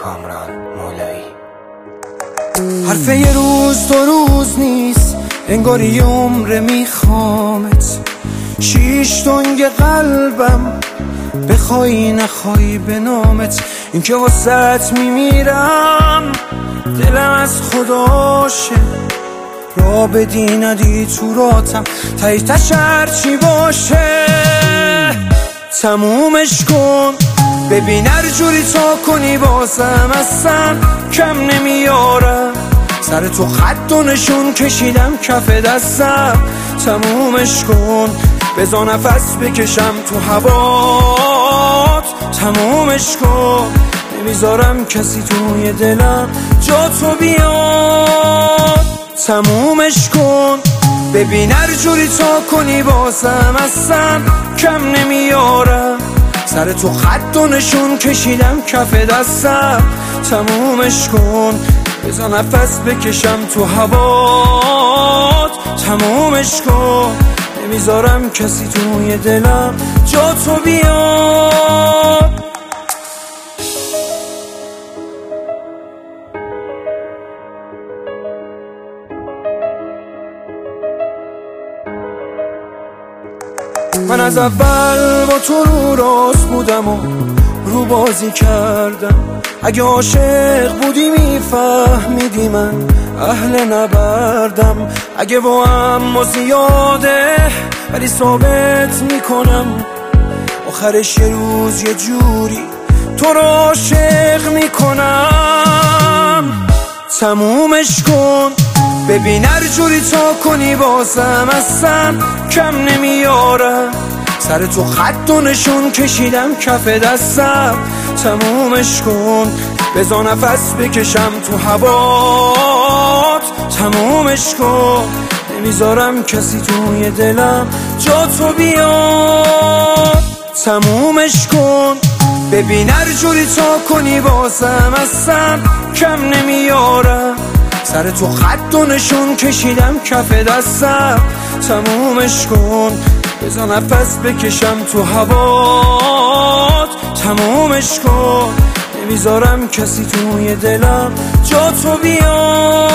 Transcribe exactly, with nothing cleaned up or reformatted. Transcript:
کامران مولایی. حرف یه روز دو روز نیست، انگاری یه عمره میخوامت. شیش تنگ قلبم بخوای نخوای به نامت. این که واسط میمیرم دلم از خداشه، را بدی ندی تو راتم تایی تشر چی باشه. تمومش کن ببین هر جوری تا کنی بازم اصلا کم نمیارم. سر تو خط و نشون کشیدم کف دستم. تمومش کن بذار نفس بکشم تو هوات. تمومش کن نمیذارم کسی توی دلم جا تو بیاد. تمومش کن ببین هر جوری تا کنی بازم اصلا کم نمیارم. سر تو خط و نشون کشیدم کف دستم. تمومش کن بذار نفس بکشم تو هوات. تمومش کن نمیذارم کسی توی دلم جا تو بیاد. من از اول با تو رو راست بودم و رو بازی کردم. اگه عاشق بودی میفهمیدی من اهل نبردم. اگه با هم زیاده ولی ثابت میکنم آخرش یه روز یه جوری تو رو عاشق میکنم. تمومش کن ببین هر جوری تا کنی بازم اصلا کم نمیارم. سر تو خط و نشون کشیدم کف دستم. تمومش کن بذار نفس بکشم تو هوات. تمومش کن نمیذارم کسی توی دلم جا تو بیاد. تمومش کن ببین هر جوری تا کنی بازم اصلا کم نمیارم. سر تو خط و نشون کشیدم کف دستم. تمومش کن بذار نفس بکشم تو هوات. تمومش کن نمیذارم کسی توی دلم جا تو بیاد.